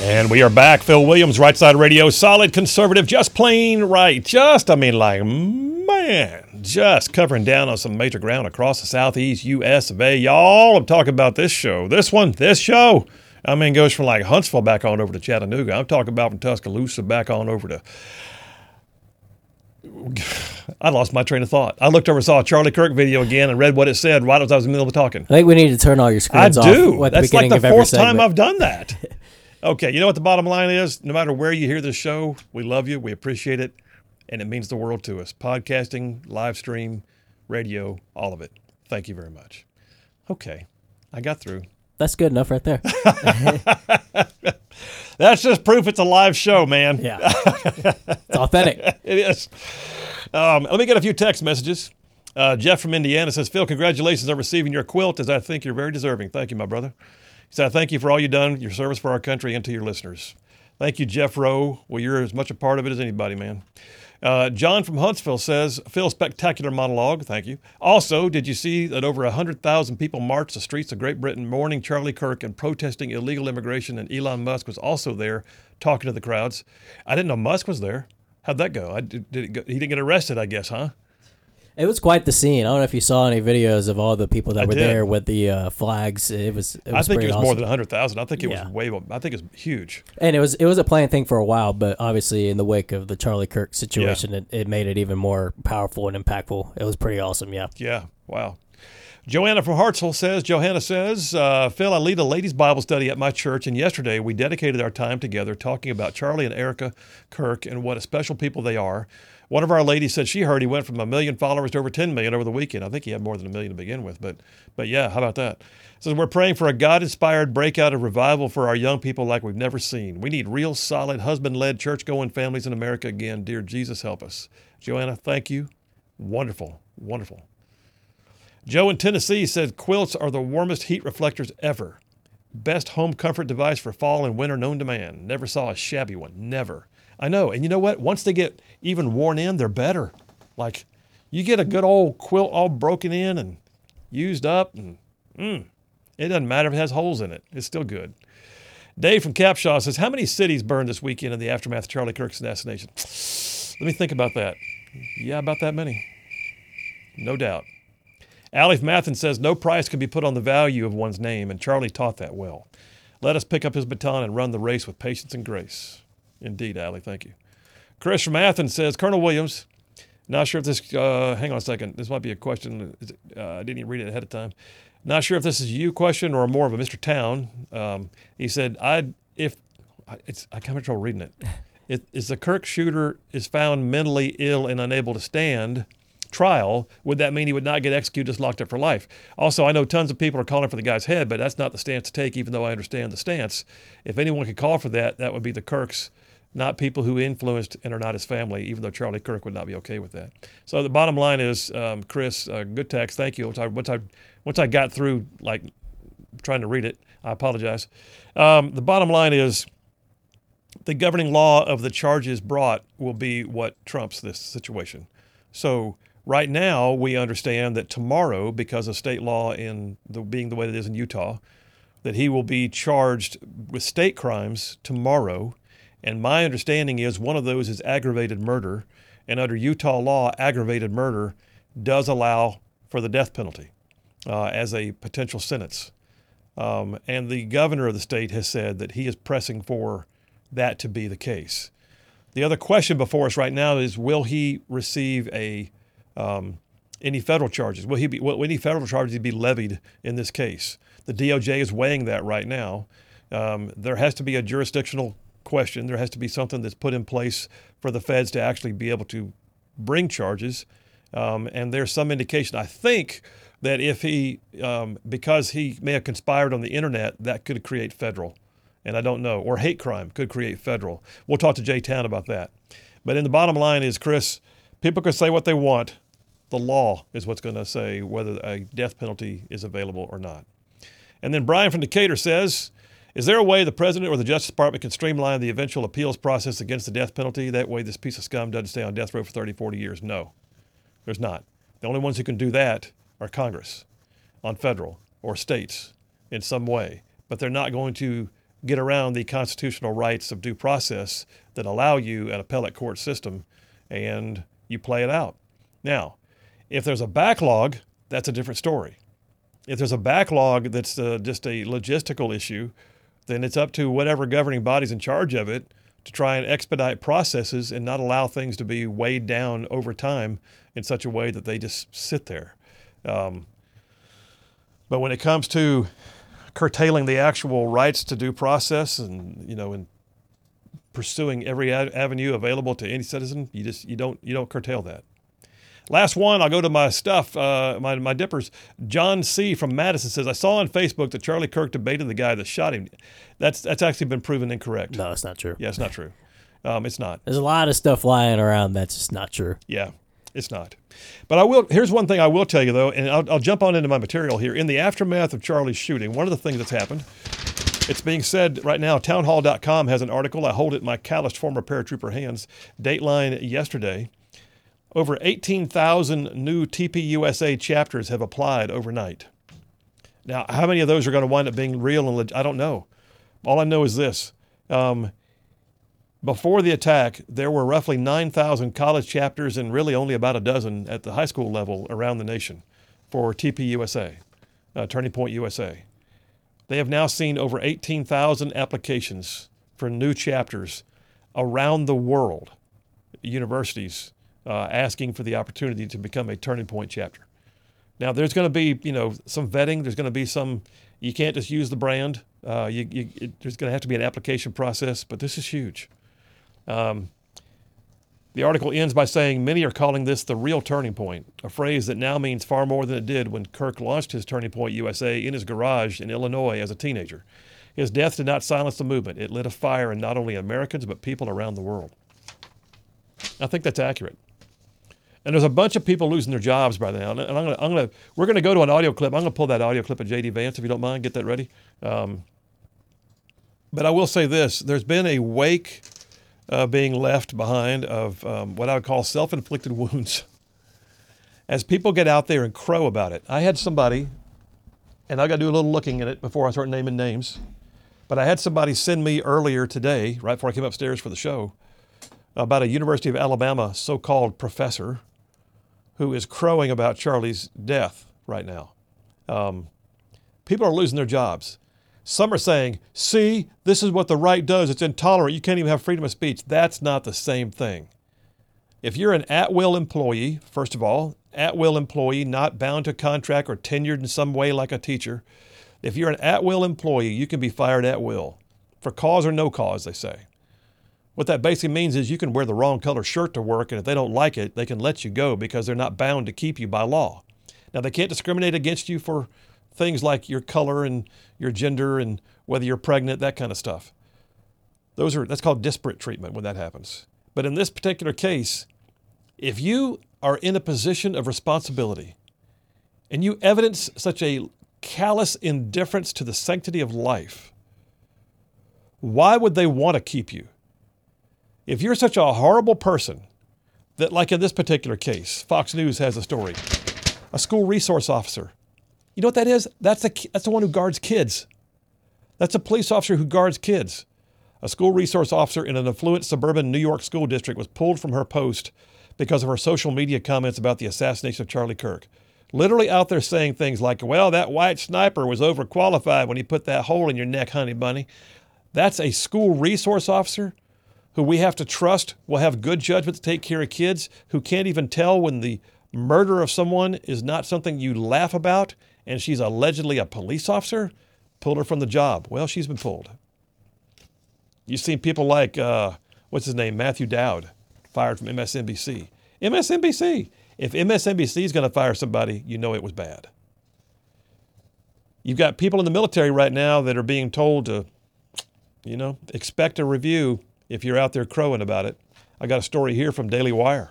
And we are back. Phil Williams, Right Side Radio, solid conservative, just plain right. Just covering down on some major ground across the southeast U.S. of A. Y'all, I'm talking about this show. This show. Goes from like Huntsville back on over to Chattanooga. I'm talking about from Tuscaloosa back on over to... I lost my train of thought. I looked over and saw a Charlie Kirk video again and read what it said right as I was in the middle of talking. I think we need to turn all your screens off. I do. That's like the fourth time I've done that. Okay, you know what the bottom line is? No matter where you hear this show, we love you, we appreciate it, and it means the world to us. Podcasting, live stream, radio, all of it. Thank you very much. Okay, I got through. That's good enough right there. That's just proof it's a live show, man. Yeah. It's authentic. It is. Let me get a few text messages. Jeff from Indiana says, Phil, congratulations on receiving your quilt, as I think you're very deserving. Thank you, my brother. He said, thank you for all you've done, your service for our country and to your listeners. Thank you, Jeff Rowe. Well, you're as much a part of it as anybody, man. John from Huntsville says, Phil, spectacular monologue. Thank you. Also, did you see that over 100,000 people marched the streets of Great Britain mourning Charlie Kirk and protesting illegal immigration, and Elon Musk was also there talking to the crowds? I didn't know Musk was there. How'd that go? He didn't get arrested, I guess, huh? It was quite the scene. I don't know if you saw any videos of all the people that were there with the flags. It was I think it was awesome. More than 100,000. I think it was I think it was huge. And it was a planned thing for a while, but obviously in the wake of the Charlie Kirk situation, it made it even more powerful and impactful. It was pretty awesome, yeah. Yeah, wow. Joanna from Hartsville says, Phil, I lead a ladies' Bible study at my church, and yesterday we dedicated our time together talking about Charlie and Erica Kirk and what a special people they are. One of our ladies said she heard he went from 1 million followers to over 10 million over the weekend. I think he had more than 1 million to begin with, but yeah, how about that? So we're praying for a God-inspired breakout of revival for our young people like we've never seen. We need real, solid, husband-led, church-going families in America again. Dear Jesus, help us. Joanna, thank you. Wonderful, wonderful. Joe in Tennessee said quilts are the warmest heat reflectors ever. Best home comfort device for fall and winter known to man. Never saw a shabby one. Never. I know. And you know what? Once they get even worn in, they're better. Like, you get a good old quilt all broken in and used up, and it doesn't matter if it has holes in it. It's still good. Dave from Capshaw says, how many cities burned this weekend in the aftermath of Charlie Kirk's assassination? Let me think about that. Yeah, about that many. No doubt. Allie from Athens says, no price can be put on the value of one's name, and Charlie taught that well. Let us pick up his baton and run the race with patience and grace. Indeed, Allie, thank you. Chris from Athens says, Colonel Williams, not sure if this, hang on a second, this might be a question, I didn't even read it ahead of time. Not sure if this is a you question or more of a Mr. Town. He said, I can't control reading it. Is the Kirk shooter is found mentally ill and unable to stand trial, would that mean he would not get executed, just locked up for life? Also, I know tons of people are calling for the guy's head, but that's not the stance to take, even though I understand the stance. If anyone could call for that, that would be the Kirks, not people who influenced and are not his family, even though Charlie Kirk would not be okay with that. So the bottom line is, Chris, good text. Thank you. Once I got through, like, trying to read it, I apologize. The bottom line is the governing law of the charges brought will be what trumps this situation. So right now, we understand that tomorrow, because of state law being the way it is in Utah, that he will be charged with state crimes tomorrow. And my understanding is one of those is aggravated murder. And under Utah law, aggravated murder does allow for the death penalty as a potential sentence. And the governor of the state has said that he is pressing for that to be the case. The other question before us right now is, will he receive any federal charges? Will any federal charges be levied in this case? The DOJ is weighing that right now. There has to be a jurisdictional question. There has to be something that's put in place for the feds to actually be able to bring charges. And there's some indication, I think, that if he, because he may have conspired on the internet, that could create federal. And I don't know. Or hate crime could create federal. We'll talk to Jay Town about that. But in the bottom line is, Chris, people can say what they want. The law is what's going to say whether a death penalty is available or not. And then Brian from Decatur says, is there a way the president or the Justice Department can streamline the eventual appeals process against the death penalty? That way this piece of scum doesn't stay on death row for 30, 40 years. No, there's not. The only ones who can do that are Congress on federal or states in some way. But they're not going to get around the constitutional rights of due process that allow you an appellate court system, and you play it out. Now, if there's a backlog, that's a different story. If there's a backlog that's just a logistical issue, then it's up to whatever governing body's in charge of it to try and expedite processes and not allow things to be weighed down over time in such a way that they just sit there. But when it comes to curtailing the actual rights to due process and pursuing every avenue available to any citizen, you don't curtail that. Last one, I'll go to my stuff, my dippers. John C. from Madison says, I saw on Facebook that Charlie Kirk debated the guy that shot him. That's actually been proven incorrect. No, it's not true. Yeah, it's not true. It's not. There's a lot of stuff lying around that's just not true. Yeah, it's not. But here's one thing I will tell you, though, and I'll jump on into my material here. In the aftermath of Charlie's shooting, one of the things that's happened, it's being said right now, townhall.com has an article. I hold it in my calloused former paratrooper hands. Dateline yesterday. Over 18,000 new TPUSA chapters have applied overnight. Now, how many of those are going to wind up being real and I don't know. All I know is this. Before the attack, there were roughly 9,000 college chapters and really only about a dozen at the high school level around the nation for TPUSA, Turning Point USA. They have now seen over 18,000 applications for new chapters around the world, universities, asking for the opportunity to become a Turning Point chapter. Now, there's going to be, some vetting. There's going to be you can't just use the brand. There's going to have to be an application process, but this is huge. The article ends by saying many are calling this the real turning point, a phrase that now means far more than it did when Kirk launched his Turning Point USA in his garage in Illinois as a teenager. His death did not silence the movement. It lit a fire in not only Americans, but people around the world. I think that's accurate. And there's a bunch of people losing their jobs by now. And we're going to go to an audio clip. I'm going to pull that audio clip of J.D. Vance, if you don't mind. Get that ready. But I will say this. There's been a wake being left behind of what I would call self-inflicted wounds. As people get out there and crow about it. I had somebody, and I got to do a little looking at it before I start naming names, but I had somebody send me earlier today, right before I came upstairs for the show, about a University of Alabama so-called professor who is crowing about Charlie's death right now. People are losing their jobs. Some are saying, see, this is what the right does. It's intolerant. You can't even have freedom of speech. That's not the same thing. If you're an at-will employee, first of all, at-will employee, not bound to contract or tenured in some way like a teacher, if you're an at-will employee, you can be fired at will, for cause or no cause, they say. What that basically means is you can wear the wrong color shirt to work, and if they don't like it, they can let you go because they're not bound to keep you by law. Now, they can't discriminate against you for things like your color and your gender and whether you're pregnant, that kind of stuff. That's called disparate treatment when that happens. But in this particular case, if you are in a position of responsibility and you evidence such a callous indifference to the sanctity of life, why would they want to keep you? If you're such a horrible person that, like in this particular case, Fox News has a story, a school resource officer. You know what that is? That's the one who guards kids. That's a police officer who guards kids. A school resource officer in an affluent suburban New York school district was pulled from her post because of her social media comments about the assassination of Charlie Kirk. Literally out there saying things like, well, that white sniper was overqualified when he put that hole in your neck, honey bunny. That's a school resource officer who we have to trust will have good judgment to take care of kids, who can't even tell when the murder of someone is not something you laugh about, and she's allegedly a police officer. Pulled her from the job. Well, she's been pulled. You've seen people like, what's his name, Matthew Dowd, fired from MSNBC. MSNBC. If MSNBC is going to fire somebody, you know it was bad. You've got people in the military right now that are being told to, expect a review if you're out there crowing about it. I got a story here from Daily Wire.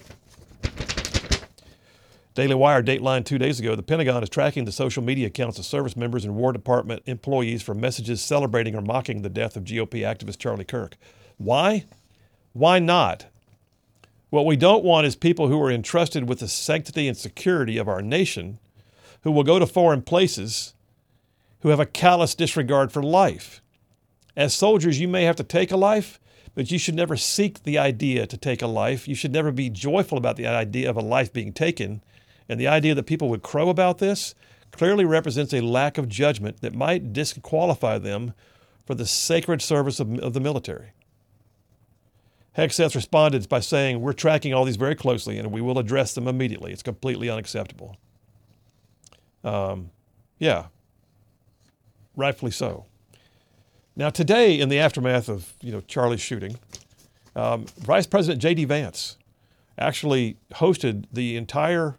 Daily Wire, Dateline 2 days ago, the Pentagon is tracking the social media accounts of service members and War Department employees for messages celebrating or mocking the death of GOP activist Charlie Kirk. Why? Why not? What we don't want is people who are entrusted with the sanctity and security of our nation, who will go to foreign places, who have a callous disregard for life. As soldiers, you may have to take a life, but you should never seek the idea to take a life. You should never be joyful about the idea of a life being taken. And the idea that people would crow about this clearly represents a lack of judgment that might disqualify them for the sacred service of the military. Hegseth responded by saying, "We're tracking all these very closely and we will address them immediately. It's completely unacceptable." Yeah, rightfully so. Now today, in the aftermath of Charlie's shooting, Vice President J.D. Vance actually hosted the entire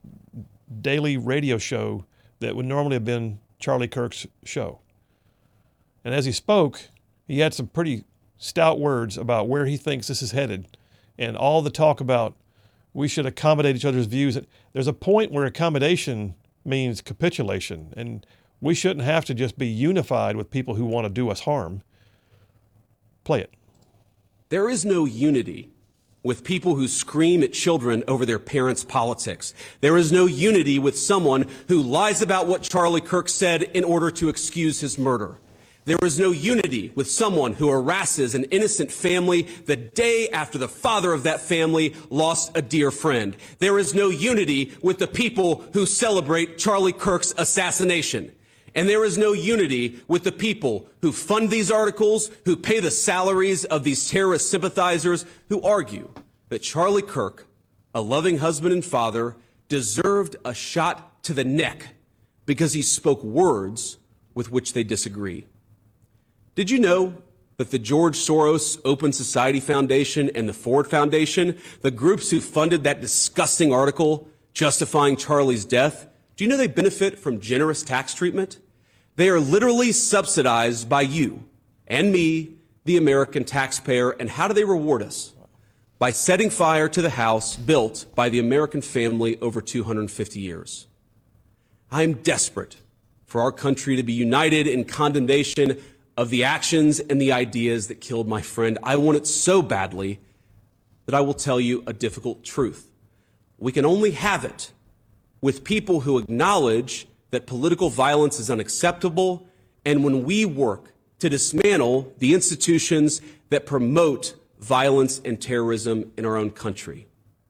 daily radio show that would normally have been Charlie Kirk's show. And as he spoke, he had some pretty stout words about where he thinks this is headed and all the talk about we should accommodate each other's views. There's a point where accommodation means capitulation, and we shouldn't have to just be unified with people who want to do us harm. Play it. There is no unity with people who scream at children over their parents' politics. There is no unity with someone who lies about what Charlie Kirk said in order to excuse his murder. There is no unity with someone who harasses an innocent family the day after the father of that family lost a dear friend. There is no unity with the people who celebrate Charlie Kirk's assassination. And there is no unity with the people who fund these articles, who pay the salaries of these terrorist sympathizers, who argue that Charlie Kirk, a loving husband and father, deserved a shot to the neck because he spoke words with which they disagree. Did you know that the George Soros Open Society Foundation and the Ford Foundation, the groups who funded that disgusting article justifying Charlie's death, do you know they benefit from generous tax treatment? They are literally subsidized by you and me, the American taxpayer. And how do they reward us? By setting fire to the house built by the American family over 250 years. I am desperate for our country to be united in condemnation of the actions and the ideas that killed my friend. I want it so badly that I will tell you a difficult truth. We can only have it with people who acknowledge that political violence is unacceptable, and when we work to dismantle the institutions that promote violence and terrorism in our own country.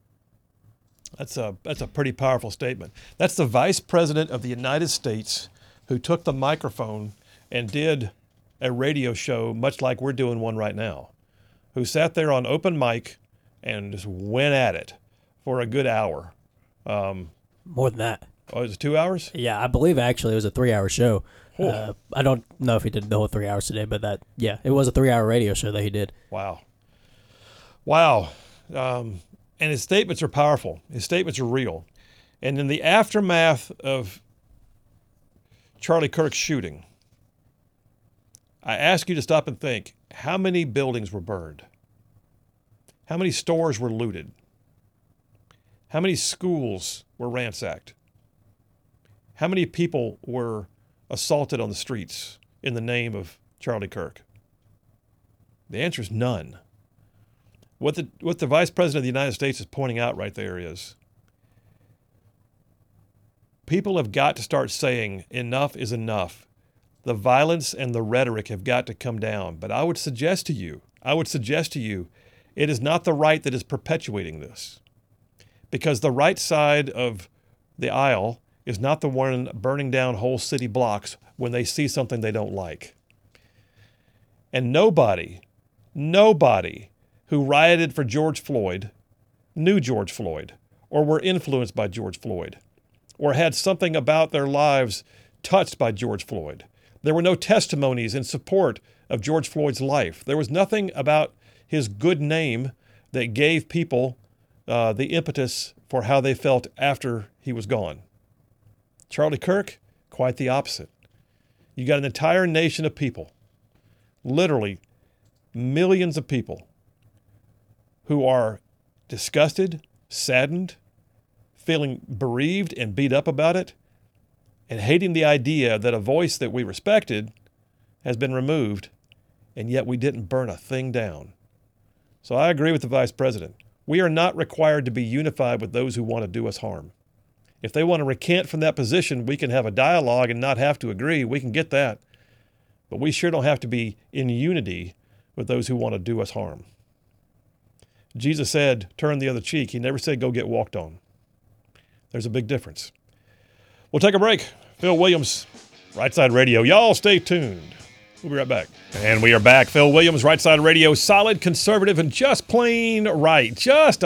That's a pretty powerful statement. That's the Vice President of the United States who took the microphone and did a radio show much like we're doing one right now, who sat there on open mic and just went at it for a good hour. More than that. Oh, it was 2 hours? Yeah, I believe actually it was a 3-hour show. I don't know if he did the whole 3 hours today, but it was a 3-hour radio show that he did. Wow. And his statements are powerful. His statements are real. And in the aftermath of Charlie Kirk's shooting, I ask you to stop and think, how many buildings were burned? How many stores were looted? How many schools were ransacked? How many people were assaulted on the streets in the name of Charlie Kirk? The answer is none. What the Vice President of the United States is pointing out right there is people have got to start saying enough is enough. The violence and the rhetoric have got to come down. But I would suggest to you, it is not the right that is perpetuating this. Because the right side of the aisle is not the one burning down whole city blocks when they see something they don't like. And nobody who rioted for George Floyd knew George Floyd or were influenced by George Floyd or had something about their lives touched by George Floyd. There were no testimonies in support of George Floyd's life. There was nothing about his good name that gave people the impetus for how they felt after he was gone. Charlie Kirk, quite the opposite. You got an entire nation of people, literally millions of people, who are disgusted, saddened, feeling bereaved and beat up about it, and hating the idea that a voice that we respected has been removed, and yet we didn't burn a thing down. So I agree with the Vice President. We are not required to be unified with those who want to do us harm. If they want to recant from that position, we can have a dialogue and not have to agree. We can get that. but we sure don't have to be in unity with those who want to do us harm. Jesus said, turn the other cheek. He never said, go get walked on. There's a big difference. We'll take a break. Phil Williams, Right Side Radio. Y'all stay tuned. We'll be right back. And we are back. Phil Williams, Right Side Radio. Solid, conservative, and just plain right. Just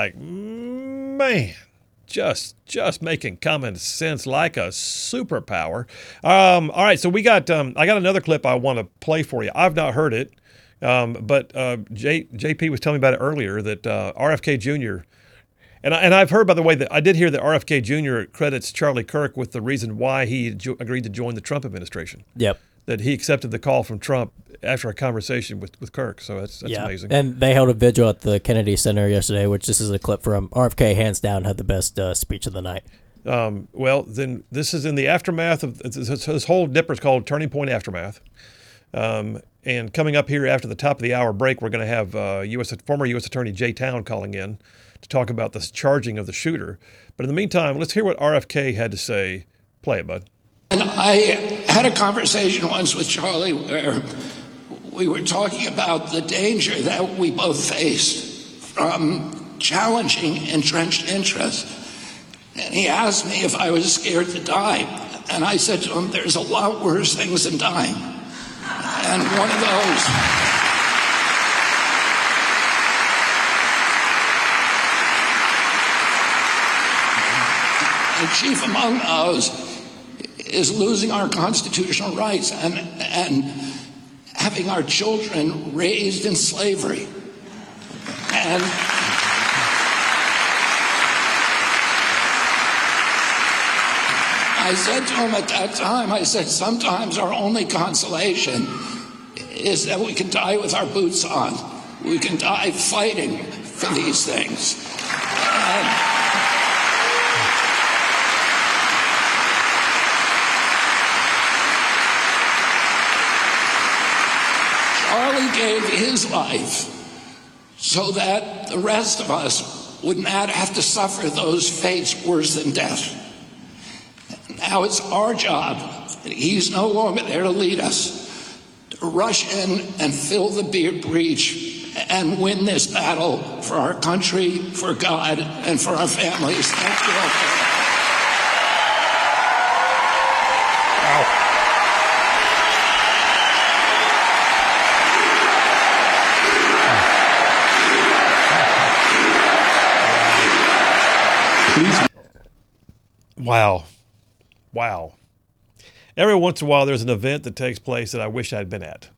making common sense like a superpower. All right, so I got another clip I want to play for you. I've not heard it, but JP was telling me about it earlier that RFK Jr. And I've heard, by the way, that I did hear that RFK Jr. credits Charlie Kirk with the reason why he agreed to join the Trump administration. Yep. That he accepted the call from Trump after a conversation with Kirk. So that's amazing. And they held a vigil at the Kennedy Center yesterday, which this is a clip from. RFK, hands down, had the best speech of the night. Well, then this is in the aftermath of this whole dipper is called Turning Point Aftermath. And coming up here after the top of the hour break, we're going to have former U.S. Attorney Jay Town calling in to talk about this charging of the shooter. But in the meantime, let's hear what RFK had to say. Play it, bud. And I had a conversation once with Charlie where we were talking about the danger that we both faced from challenging entrenched interests. And he asked me if I was scared to die. And I said to him, there's a lot worse things than dying. And one of those... And chief among those is losing our constitutional rights and having our children raised in slavery. And I said to him at that time, I said, sometimes our only consolation is that we can die with our boots on. We can die fighting for these things. Charlie gave his life so that the rest of us would not have to suffer those fates worse than death. Now it's our job, he's no longer there to lead us, to rush in and fill the breach and win this battle for our country, for God, and for our families. Thank you all. Wow. Every once in a while, there's an event that takes place that I wish I'd been at.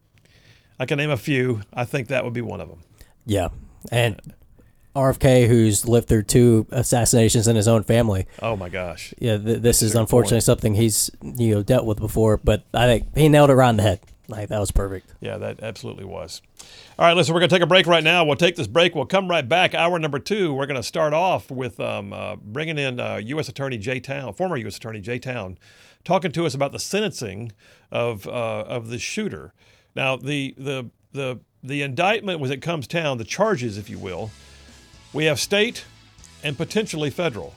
I can name a few. I think that would be one of them. Yeah. And RFK, who's lived through 2 assassinations in his own family. Oh, my gosh. Yeah, this is unfortunately something he's dealt with before, but I think he nailed it right on the head. Like, that was perfect. Yeah, that absolutely was. All right, listen, we're going to take a break right now. We'll take this break. We'll come right back. Hour number 2, we're going to start off with bringing in U.S. Attorney Jay Town, former U.S. Attorney Jay Town, talking to us about the sentencing of the shooter. Now, the indictment, when it comes down, the charges, if you will, we have state and potentially federal.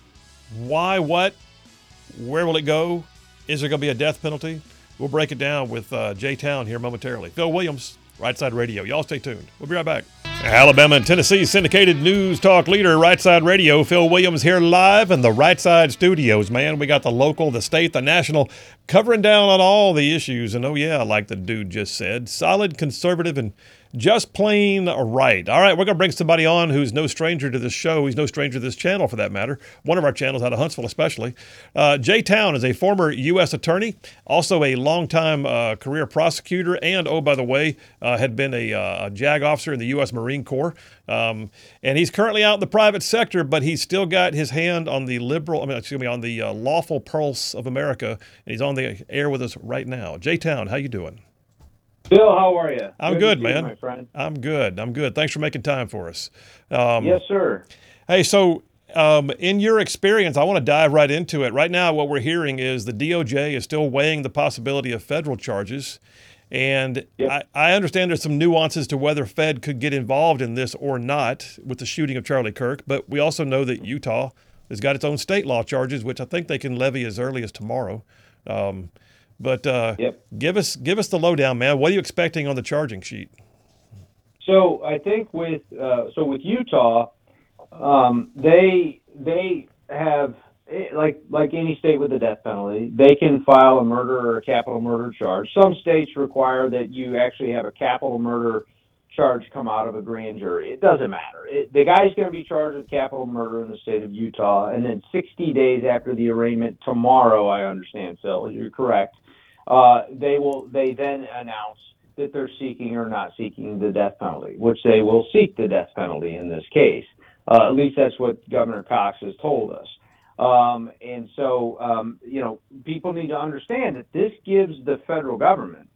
Why, what, where will it go? Is there going to be a death penalty? We'll break it down with Jay Town here momentarily. Phil Williams, Right Side Radio. Y'all stay tuned. We'll be right back. Alabama and Tennessee's syndicated news talk leader, Right Side Radio. Phil Williams here live in the Right Side studios. Man, we got the local, the state, the national, covering down on all the issues. And oh yeah, like the dude just said, solid, conservative, and just plain right. All right, we're going to bring somebody on who's no stranger to this show. He's no stranger to this channel, for that matter. One of our channels out of Huntsville especially. Jay Town is a former U.S. attorney, also a longtime career prosecutor, and, oh, by the way, had been a JAG officer in the U.S. Marine Corps. And he's currently out in the private sector, but he's still got his hand on the on the lawful pulse of America, and he's on the air with us right now. Jay Town, how you doing? Bill, how are you? I'm good, man. My friend. I'm good. Thanks for making time for us. Yes, sir. Hey, so in your experience, I want to dive right into it. Right now, what we're hearing is the DOJ is still weighing the possibility of federal charges. And yep. I understand there's some nuances to whether Fed could get involved in this or not with the shooting of Charlie Kirk. But we also know that Utah has got its own state law charges, which I think they can levy as early as tomorrow. But Yep. give us the lowdown, man. What are you expecting on the charging sheet? So I think with Utah, they have, like any state with the death penalty, they can file a murder or a capital murder charge. Some states require that you actually have a capital murder charge come out of a grand jury. It doesn't matter. The guy's going to be charged with capital murder in the state of Utah, and then 60 days after the arraignment tomorrow, I understand, Phil, you're correct. They then announce that they're seeking or not seeking the death penalty, which they will seek the death penalty in this case. At least that's what Governor Cox has told us. And so, people need to understand that this gives the federal government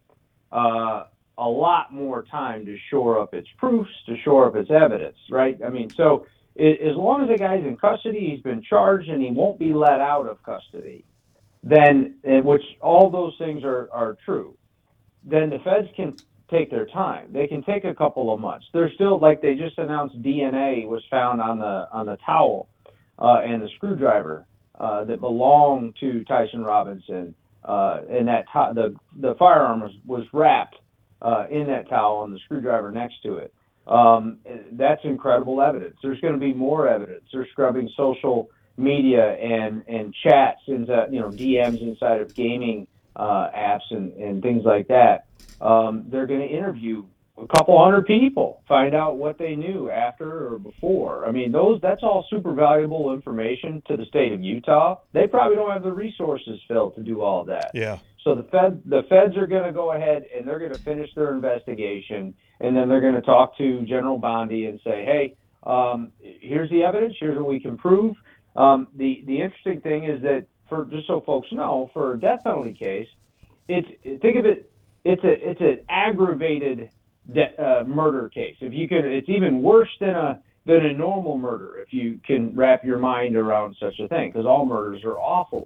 a lot more time to shore up its proofs, to shore up its evidence, right? I mean, so as long as the guy's in custody, he's been charged, and he won't be let out of custody, then, which all those things are true, then the feds can take their time. They can take a couple of months. They're still, like they just announced, DNA was found on the towel and the screwdriver that belonged to Tyson Robinson, and that the firearm was wrapped in that towel and the screwdriver next to it. That's incredible evidence. There's going to be more evidence. They're scrubbing social media and chats, DMs inside of gaming apps and things like that. They're going to interview a couple hundred people, find out what they knew after or before. I mean, that's all super valuable information to the state of Utah. They probably don't have the resources, Phil, to do all of that. Yeah. So the feds are going to go ahead and they're going to finish their investigation, and then they're going to talk to General Bondi and say, hey, here's the evidence, here's what we can prove. The interesting thing is that, just so folks know, for a death penalty case, think of it, it's an aggravated murder case. If you could, it's even worse than a normal murder, if you can wrap your mind around such a thing, because all murders are awful.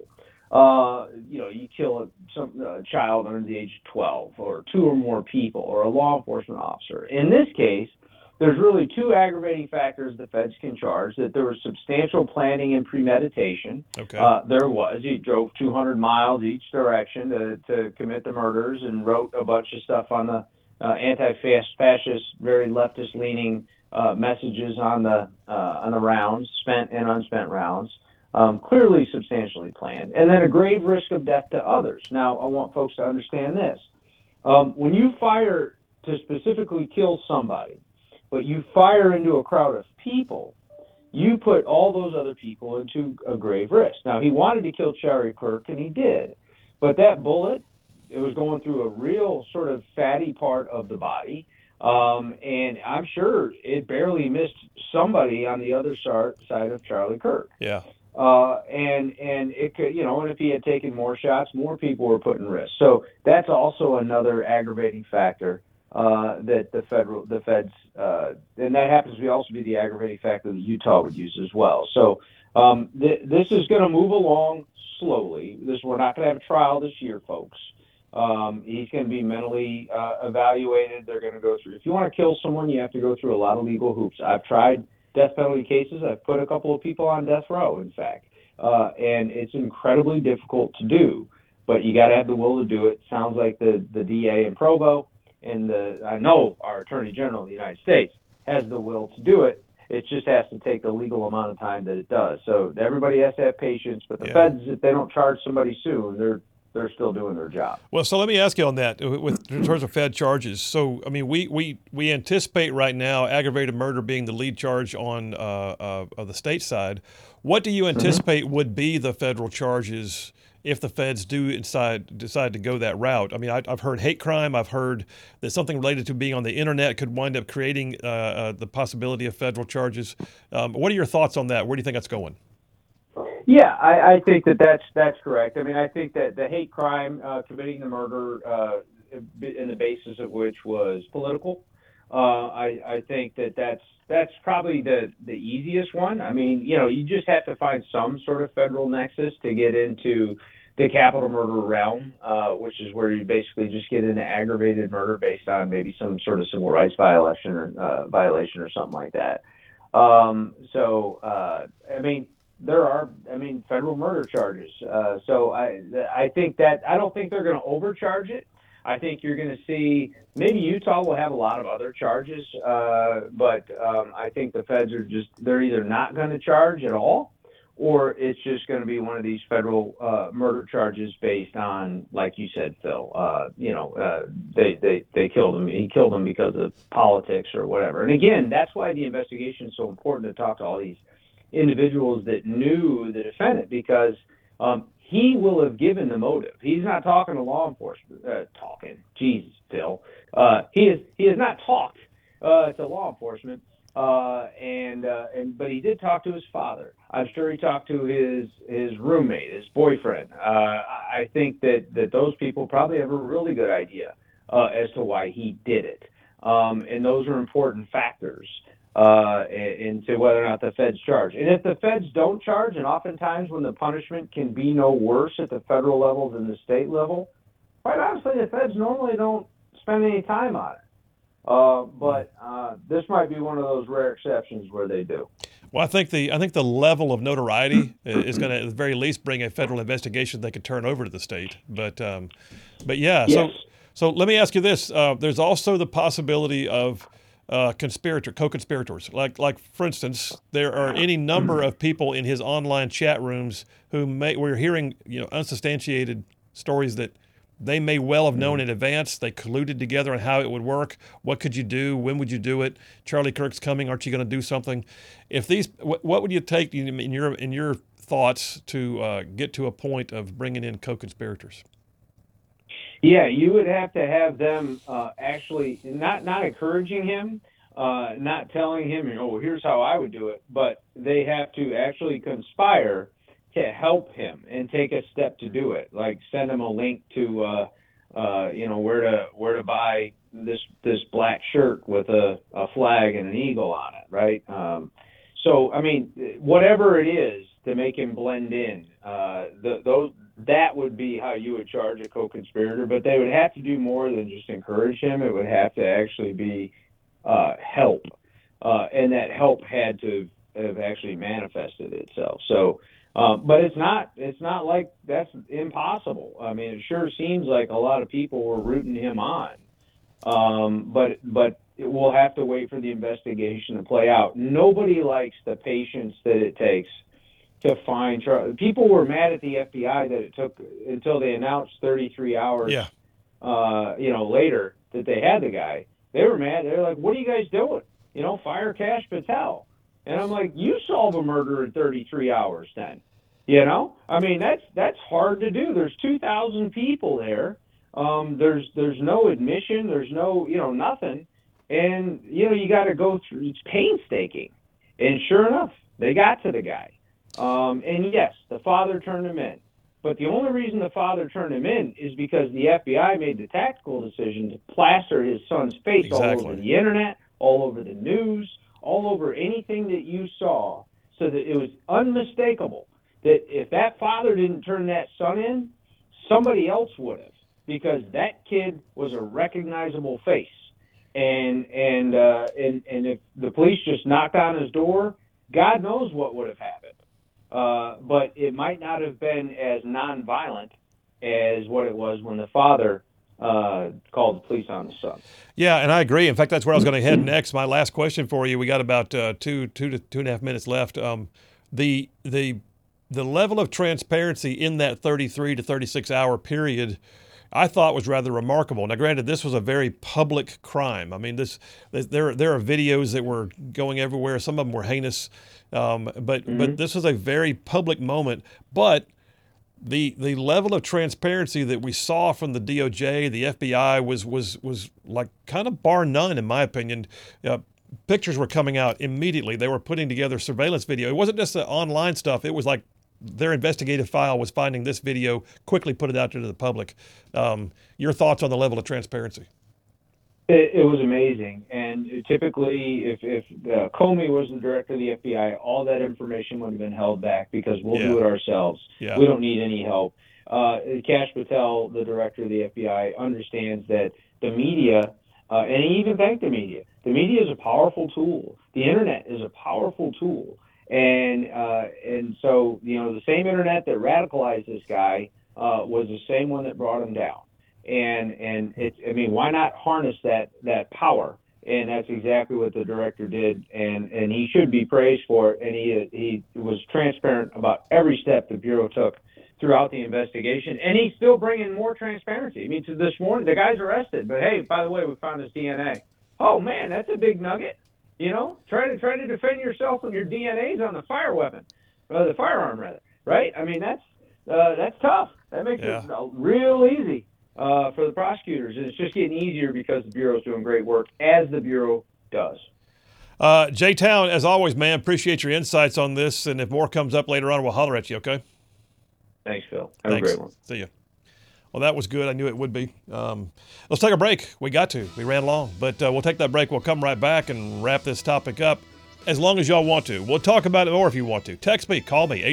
You kill a child under the age of 12, or two or more people, or a law enforcement officer. In this case, there's really two aggravating factors the feds can charge: that there was substantial planning and premeditation. Okay. There was. He drove 200 miles each direction to commit the murders, and wrote a bunch of stuff on the anti-fascist, very leftist-leaning messages on the rounds, spent and unspent rounds. Clearly substantially planned, and then a grave risk of death to others. Now, I want folks to understand this. When you fire to specifically kill somebody, but you fire into a crowd of people, you put all those other people into a grave risk. Now, he wanted to kill Charlie Kirk, and he did, but that bullet, it was going through a real sort of fatty part of the body, and I'm sure it barely missed somebody on the other side of Charlie Kirk. Yeah. And it could, and if he had taken more shots, more people were put in risk. So that's also another aggravating factor that the feds, and that happens to also be the aggravating factor that Utah would use as well. So this is going to move along slowly. We're not going to have a trial this year, folks. He's going to be mentally evaluated. They're going to go through. If you want to kill someone, you have to go through a lot of legal hoops. I've tried death penalty cases. I've put a couple of people on death row, in fact, and it's incredibly difficult to do, but you got to have the will to do it. Sounds like the DA in Provo and I know our Attorney General of the United States has the will to do it. It just has to take the legal amount of time that it does. So everybody has to have patience, but the feds, if they don't charge somebody soon, they're still doing their job. Well, so let me ask you on that, in terms of Fed charges. So, I mean, we anticipate right now aggravated murder being the lead charge on the state side. What do you anticipate would be the federal charges if the feds do decide to go that route? I mean, I've heard hate crime. I've heard that something related to being on the internet could wind up creating the possibility of federal charges. What are your thoughts on that? Where do you think that's going? Yeah, I think that's correct. I mean, I think that the hate crime, committing the murder, in the basis of which was political, I think that's probably the easiest one. I mean, you just have to find some sort of federal nexus to get into the capital murder realm, which is where you basically just get into aggravated murder based on maybe some sort of civil rights violation or something like that. I mean, federal murder charges. So I think that I don't think they're going to overcharge it. I think you're going to see maybe Utah will have a lot of other charges, but I think the feds they're either not going to charge at all, or it's just going to be one of these federal murder charges based on, like you said, Phil. They killed him. He killed him because of politics or whatever. And again, that's why the investigation is so important to talk to all these individuals that knew the defendant, because he will have given the motive. He's not talking to law enforcement. Jesus, Phil. He has not talked to law enforcement. But he did talk to his father. I'm sure he talked to his roommate, his boyfriend. I think that those people probably have a really good idea as to why he did it. And those are important factors into whether or not the feds charge. And if the feds don't charge, and oftentimes when the punishment can be no worse at the federal level than the state level, quite honestly, the feds normally don't spend any time on it. But this might be one of those rare exceptions where they do. Well, I think the level of notoriety is going to, at the very least, bring a federal investigation they could turn over to the state. But yeah. Yes. So let me ask you this: there's also the possibility of co-conspirators. Like for instance, there are any number of people in his online chat rooms who we're hearing unsubstantiated stories that they may well have known in advance. They colluded together on how it would work. What could you do? When would you do it? Charlie Kirk's coming. Aren't you going to do something? What would you take in your thoughts to get to a point of bringing in co-conspirators? Yeah, you would have to have them actually not encouraging him, not telling him, here's how I would do it, but they have to actually conspire to help him and take a step to do it, like send him a link to where to buy this black shirt with a flag and an eagle on it, right? So I mean, whatever it is to make him blend in, that would be how you would charge a co-conspirator. But they would have to do more than just encourage him. It would have to actually be help, and that help had to have actually manifested itself. So. But it's not like that's impossible. I mean, it sure seems like a lot of people were rooting him on. But we'll have to wait for the investigation to play out. Nobody likes the patience that it takes to find Charlie. People were mad at the FBI that it took until they announced 33 hours, later that they had the guy. They were mad. They're like, "What are you guys doing? Fire Kash Patel." And I'm like, you solve a murder in 33 hours then. I mean, that's hard to do. There's 2,000 people there. There's no admission. There's no, nothing. And, you got to go through, it's painstaking. And sure enough, they got to the guy. And yes, the father turned him in. But the only reason the father turned him in is because the FBI made the tactical decision to plaster his son's face all over the internet, all over the news, all over anything that you saw, so that it was unmistakable that if that father didn't turn that son in, somebody else would have, because that kid was a recognizable face. And if the police just knocked on his door, God knows what would have happened. But it might not have been as nonviolent as what it was when the father called the police on the son. Yeah, and I agree. In fact, that's where I was going to head next. My last question for you. We got about two to 2.5 minutes left. The level of transparency in that 33 to 36 hour period, I thought was rather remarkable. Now, granted, this was a very public crime. I mean, there are videos that were going everywhere. Some of them were heinous, but this was a very public moment. But the level of transparency that we saw from the DOJ, the FBI, was like kind of bar none, in my opinion. Pictures were coming out immediately. They were putting together surveillance video. It wasn't just the online stuff. It was like their investigative file was finding this video, quickly put it out to the public. Your thoughts on the level of transparency? It was amazing. And typically, if Comey was the director of the FBI, all that information would have been held back because we'll do it ourselves. Yeah. We don't need any help. Kash Patel, the director of the FBI, understands that the media, and he even thanked the media is a powerful tool. The internet is a powerful tool. And so, the same internet that radicalized this guy was the same one that brought him down. And why not harness that power? And that's exactly what the director did, and he should be praised for it. And he was transparent about every step the Bureau took throughout the investigation, and he's still bringing more transparency. I mean, to this morning, the guy's arrested, but hey, by the way, we found his DNA. Oh man, that's a big nugget. Try to defend yourself when your DNA's on the the firearm rather, right? I mean, that's tough. That makes it real easy for the prosecutors, and it's just getting easier because the Bureau's doing great work, as the Bureau does. J-Town, as always, man, appreciate your insights on this, and if more comes up later on, we'll holler at you, okay? Thanks, Phil. Have a great one. See you. Well, that was good. I knew it would be. Let's take a break. We got to. We ran long. But we'll take that break. We'll come right back and wrap this topic up as long as y'all want to. We'll talk about it more if you want to. Text me. Call me.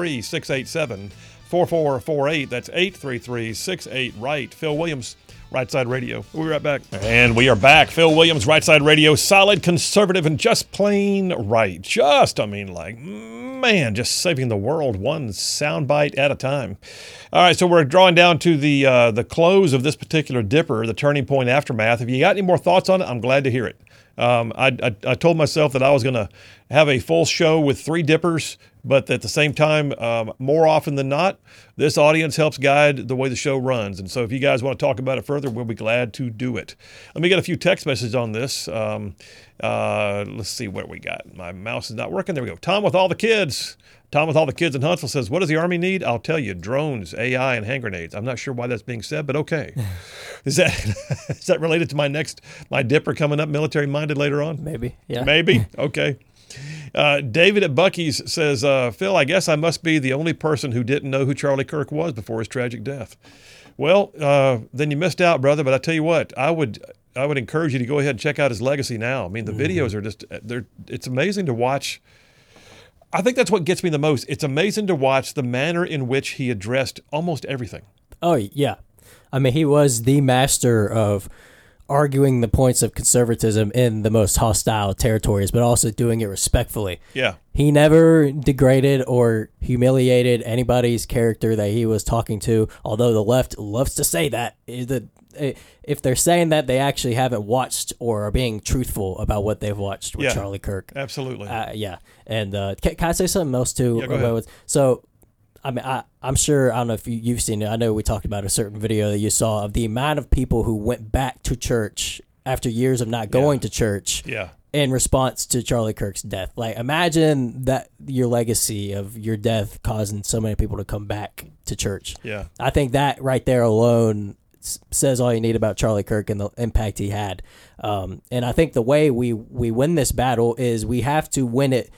833-687-4448. That's 833-68-RIGHT. Phil Williams, Right Side Radio. We'll be right back. And we are back. Phil Williams, Right Side Radio. Solid, conservative, and just plain right. Just saving the world one soundbite at a time. All right, so we're drawing down to the close of this particular dipper, the turning point aftermath. If you got any more thoughts on it, I'm glad to hear it. I told myself that I was going to have a full show with 3 dippers, but at the same time, more often than not, this audience helps guide the way the show runs. And so if you guys want to talk about it further, we'll be glad to do it. Let me get a few text messages on this. Let's see what we got. My mouse is not working. There we go. Tom with all the kids. Tom with all the kids in Huntsville says, what does the Army need? I'll tell you, drones, AI, and hand grenades. I'm not sure why that's being said, but okay. Is that related to my dipper coming up, military-minded later on? Maybe, yeah. Maybe? Okay. David at Buc-ee's says, Phil, I guess I must be the only person who didn't know who Charlie Kirk was before his tragic death. Well, then you missed out, brother, but I tell you what, I would encourage you to go ahead and check out his legacy now. I mean, the videos are it's amazing to watch. I think that's what gets me the most. It's amazing to watch the manner in which he addressed almost everything. Oh, yeah. I mean, he was the master of arguing the points of conservatism in the most hostile territories, but also doing it respectfully. Yeah. He never degraded or humiliated anybody's character that he was talking to, although the left loves to say that. If they're saying that, they actually haven't watched or are being truthful about what they've watched with Charlie Kirk. Absolutely. Yeah. And can I say something else, too? Yeah, go ahead. So, I mean, I'm sure, I don't know if you've seen it. I know we talked about a certain video that you saw of the amount of people who went back to church after years of not going to church in response to Charlie Kirk's death. Like, imagine that your legacy of your death causing so many people to come back to church. Yeah. I think that right there alone says all you need about Charlie Kirk and the impact he had. And I think the way we win this battle is we have to win it.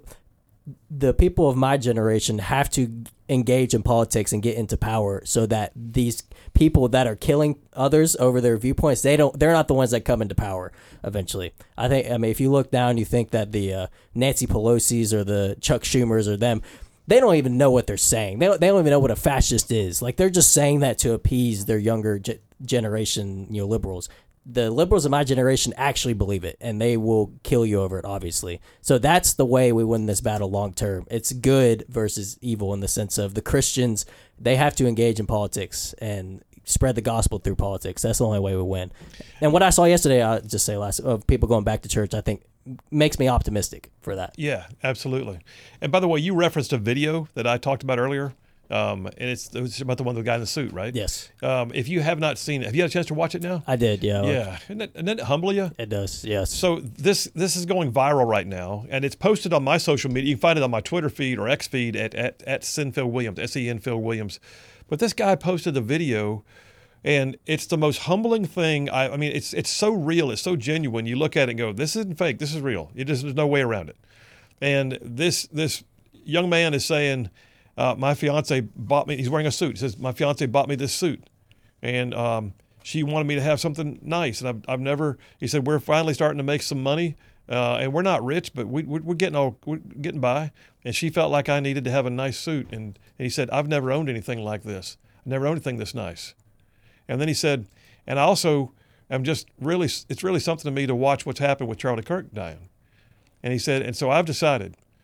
The people of my generation have to engage in politics and get into power so that these people that are killing others over their viewpoints, they're not the ones that come into power eventually. I mean, if you look down, you think that the Nancy Pelosi's or the Chuck Schumer's or them, they don't even know what they're saying. They don't even know what a fascist is. Like, they're just saying that to appease their younger generation, liberals. The liberals of my generation actually believe it, and they will kill you over it, obviously. So that's the way we win this battle long term. It's good versus evil in the sense of the Christians, they have to engage in politics and spread the gospel through politics. That's the only way we win. And what I saw yesterday, I'll just say of people going back to church, I think makes me optimistic for that. Yeah, absolutely. And by the way, you referenced a video that I talked about earlier. And it's about the one with the guy in the suit, right? Yes. If you have not seen it, have you had a chance to watch it now? I did, yeah. Yeah. Doesn't it humble you? It does, yes. So this is going viral right now, and it's posted on my social media. You can find it on my Twitter feed or X feed at Phil Williams, SEN Phil Williams. But this guy posted the video, and it's the most humbling thing. I mean, it's so real. It's so genuine. You look at it and go, this isn't fake. This is real. There's no way around it. And this young man is saying, my fiance bought me, he's wearing a suit. He says, my fiance bought me this suit. And she wanted me to have something nice. And I've never, he said, we're finally starting to make some money. And we're not rich, but we're getting by. And she felt like I needed to have a nice suit. And he said, I've never owned anything like this. I've never owned anything this nice. And then he said, and I also am just really, it's really something to me to watch what's happened with Charlie Kirk dying. And he said, and so I've decided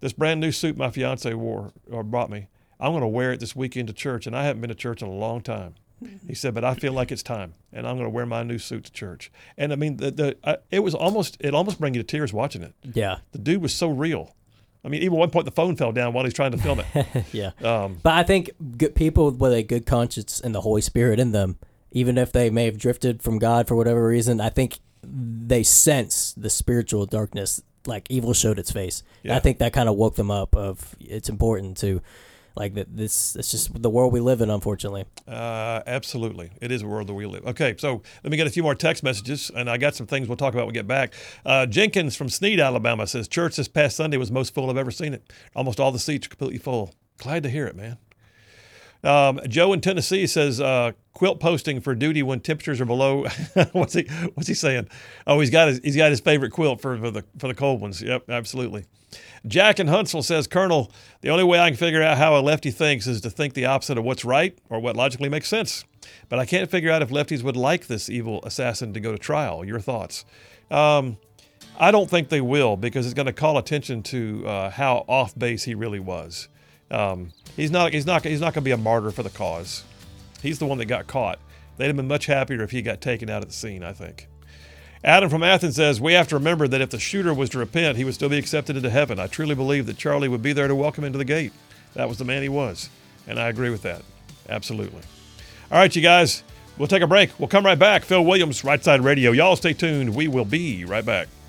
this brand new suit my fiance wore or brought me, I'm going to wear it this weekend to church, and I haven't been to church in a long time. He said, but I feel like it's time, and I'm going to wear my new suit to church. And I mean, it almost bring you to tears watching it. Yeah. The dude was so real. I mean, even at one point the phone fell down while he's trying to film it. Yeah. But I think good people with a good conscience and the Holy Spirit in them, even if they may have drifted from God for whatever reason, I think they sense the spiritual darkness, like evil showed its face. Yeah. I think that kind of woke them up of it's important to, like, it's just the world we live in, unfortunately. Absolutely. It is a world that we live. Okay, so let me get a few more text messages, and I got some things we'll talk about when we get back. Jenkins from Sneed, Alabama says, church this past Sunday was the most full I've ever seen it. Almost all the seats are completely full. Glad to hear it, man. Joe in Tennessee says, quilt posting for duty when temperatures are below. What's he saying? Oh, he's got his favorite quilt for the cold ones. Yep, absolutely. Jack in Huntsville says, Colonel, the only way I can figure out how a lefty thinks is to think the opposite of what's right or what logically makes sense. But I can't figure out if lefties would like this evil assassin to go to trial. Your thoughts? I don't think they will, because it's going to call attention to how off base he really was. He's not going to be a martyr for the cause. He's the one that got caught. They'd have been much happier if he got taken out of the scene, I think. Adam from Athens says, we have to remember that if the shooter was to repent, he would still be accepted into heaven. I truly believe that Charlie would be there to welcome him to the gate. That was the man he was. And I agree with that. Absolutely. All right, you guys, we'll take a break. We'll come right back. Phil Williams, Right Side Radio. Y'all stay tuned. We will be right back.